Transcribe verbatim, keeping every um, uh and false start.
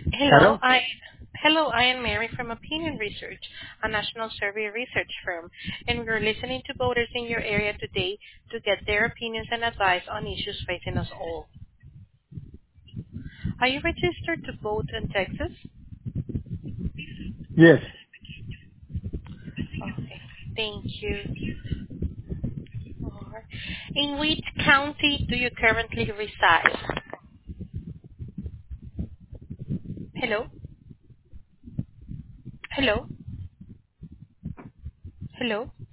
Hello, Hello? I hello, I am Mary from Opinion Research, a national survey research firm, and we're listening to voters in your area today to get their opinions and advice on issues facing us all. Are you registered to vote in Texas? Yes. Okay, thank you. All right. In which county do you currently reside? Hello? Hello? Hello?